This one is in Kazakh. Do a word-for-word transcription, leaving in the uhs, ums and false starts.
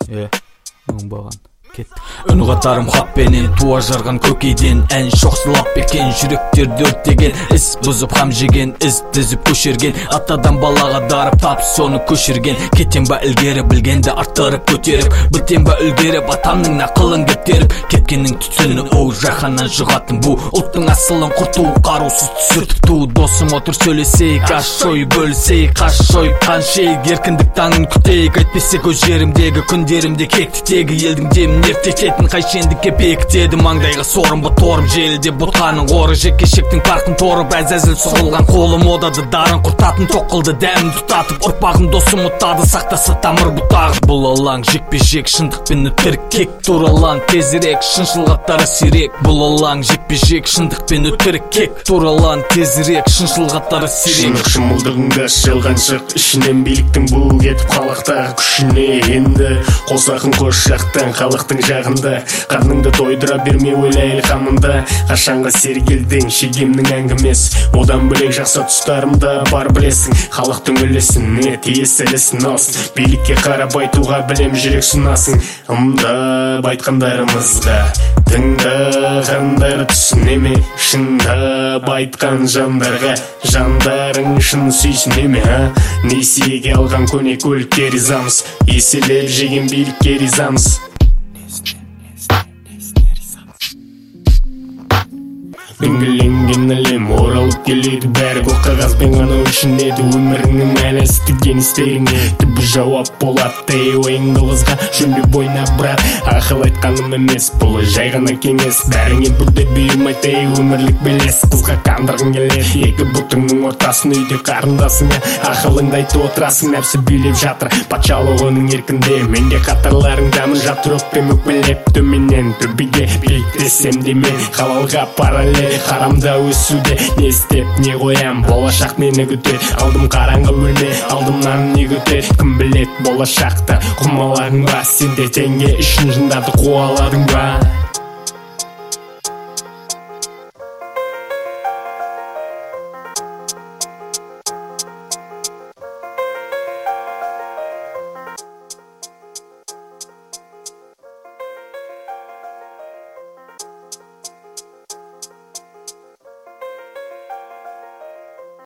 Е, оңбаған. Үн қатарым хаппенен туа жарған көкейден ән шоқсылап бекен жүректерді өртеген іс бұзып хам жеген із тізіп көшерген атадан балаға дарып тап соны көшірген кетен ба ілгері білгенді арттырып көтеріп бітен ба үлгеріп атамның нақылын кептеріп кеткеннің түтіні оу жаханнан жығатын бұл ұлттың асылын құрту қарусыз түсіртіп ту досың отыр сөйлесейік аш шой бөлісейік қаш шой қаншейік еркіндік таңын күтейік әйтпесе көз жерімдегі күндерімде кектітегі елдің демін ертететін қайшендікке бекітеді маңдайға сорым бұ торым желіде бұтқаның оры жекешектің парқын торып әзәзіл сұғылған қолым одады дарын құртатын тоқылды дәмін тұтатып ұрпағым досым ұттады сақтаса тамыр бұтағы бұл алаң жекпе жек шындықпен өтірік кек туралан тезірек шыншылғаттары сирек бұл алаң жекпе жек шындықпен өтірік кек туралан тезірек шыншылғаттары сирек шындық шымылдығында шалған шық ішінен биліктің бұл кетіп қалақтағы күшіне енді қосақын қос жақтан халықтың жағында қарныңды тойдыра берме ойлайлы қамында қашанға сергелдің шегемнің әңгімес одан бөлек жақсы тұстарымда бар білесің халықтың үлесіне тиесілісін алсын билікке қарап айтуға білем жүрек сынасың ымдап айтқандарымызға тыңдағандар түсіне ме шындап айтқан жандарға жандарың шын сүйсіне ме несиеге алған көне көлікке ризамыз еселеп жеген билікке ризамыз дөңгеленген әлем оралып келеді бәрі көк қағазбен ғана өлшенеді өміріңнің мәні істеген істеріңе түбі жауап болады ей ойыңды қызға жөнбеп ойна бірақ ақыл айтқаным емес бұл жай ғана кеңес бәріңе бірдей бұйым айт ей өмірлік белес қызға қандырғың келеді екі бұтыңның ортасын үйде қарындасыңа ақылыңды айтып отырасың нәпсі билеп жатыр патшалық оның еркінде менде қатарларыңдамын жатыр өкпем өкпелеп төменнен төбеге биіктесем де мен халалға параллель қарамда өсуде не істеп не қоям болашақ мені күтеді алдым қараңғы бөлме алдымнан не күтеді кім білет болашақта құмаларың ба сенде теңге үшін жындарды қуаладың ба